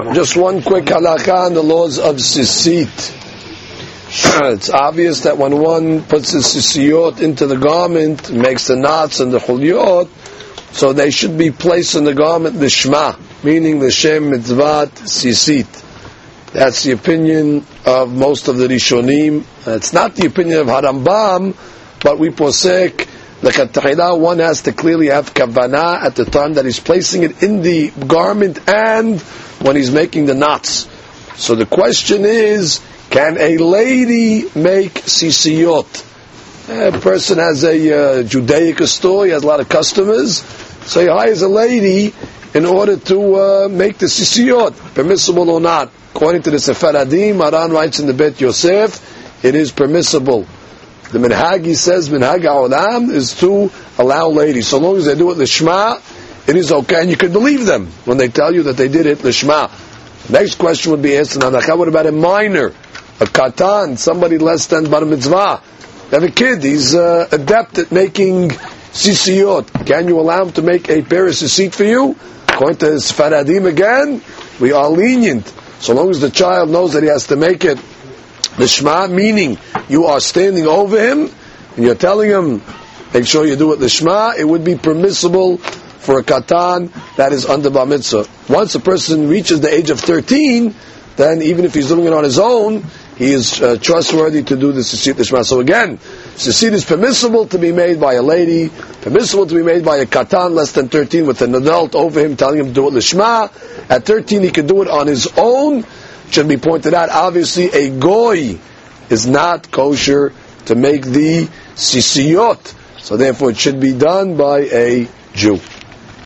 Just one quick halakha on the laws of sisit. It's obvious that when one puts the sisiyot into the garment, makes the knots and the chulyot, so they should be placed in the garment lishma, meaning l'shem mitzvat sisit. That's the opinion of most of the Rishonim. It's not the opinion of Harambam, but we posek l'chatchila. One has to clearly have kavanah at the time that he's placing it in the garment and when he's making the knots. So the question is, can a lady make sisiyot? A person has a Judaic store, he has a lot of customers, so he hires a lady in order to make the sisiyot, permissible or not. According to the Sephardim, Maran writes in the Bet Yosef, it is permissible. The Minhag, he says, Minhag HaOlam is to allow ladies. So long as they do it lishma, it is okay, and you can believe them when they tell you that they did it lishma. Next question would be asked in Hanakha, what about a minor? A katan, somebody less than bar mitzvah. You have a kid, he's adept at making sisiyot. Can you allow him to make a pair of sisit for you? According to Sfaradim again, we are lenient. So long as the child knows that he has to make it lishma, meaning you are standing over him and you're telling him, make sure you do it lishma, it would be permissible for a katan that is under bar mitzvah. Once a person reaches the age of 13, then even if he's doing it on his own, he is trustworthy to do the sisit lishma. So again, sisit is permissible to be made by a lady, permissible to be made by a katan less than 13 with an adult over him telling him to do it lishma. At 13 he can do it on his own. It should be pointed out, obviously a goy is not kosher to make the sisiyot. So therefore it should be done by a Jew.